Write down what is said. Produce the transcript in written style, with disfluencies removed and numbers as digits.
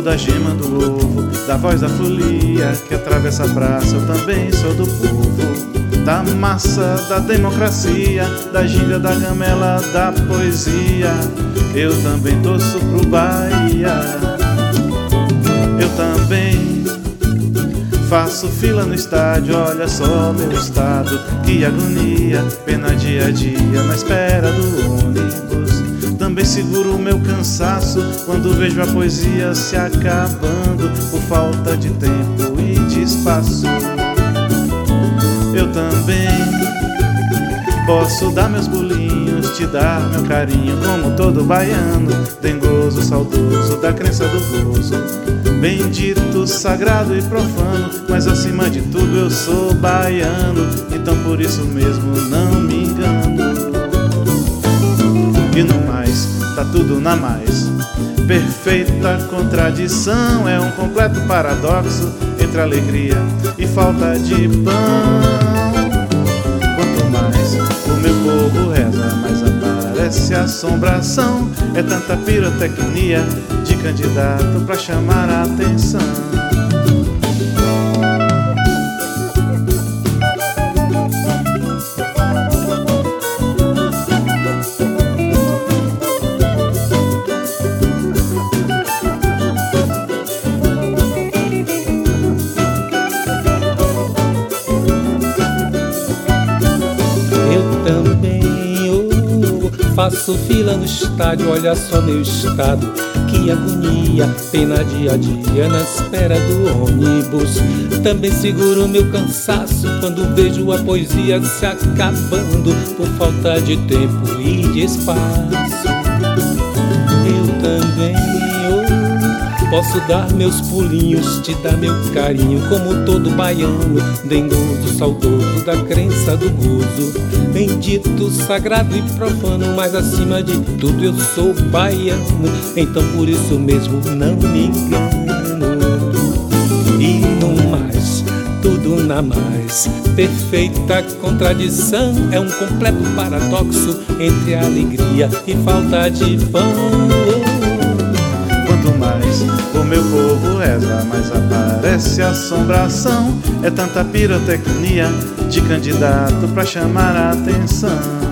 da gema do ovo, da voz da folia que atravessa a praça. Eu também sou do povo, da massa, da democracia, da ginga, da gamela, da poesia. Eu também torço pro Bahia. Eu também faço fila no estádio, olha só meu estado, que agonia, pena dia a dia na espera do ônibus. Também seguro o meu cansaço quando vejo a poesia se acabando por falta de tempo e de espaço. Eu também posso dar meus pulinhos, te dar meu carinho, como todo baiano, dengoso, saudoso, da crença do gozo. Bendito, sagrado e profano, mas acima de tudo eu sou baiano, então por isso mesmo não me engano. E no mais, tá tudo na mais. Perfeita contradição, é um completo paradoxo entre alegria e falta de pão. Quanto mais o meu povo reza, mais aparece assombração. É tanta pirotecnia de candidato pra chamar a atenção. Faço fila no estádio, olha só meu estado, que agonia, pena dia a dia na espera do ônibus. Também seguro meu cansaço quando vejo a poesia se acabando por falta de tempo e de espaço. Eu também posso dar meus pulinhos, te dar meu carinho, como todo baiano, dengoso, saudoso, da crença do gozo. Bendito, sagrado e profano, mas acima de tudo eu sou baiano, então por isso mesmo não me engano. E no mais, tudo na mais, perfeita contradição, é um completo paradoxo entre alegria e falta de pão. Quanto mais o meu povo reza, mais aparece assombração. É tanta pirotecnia de candidato pra chamar a atenção.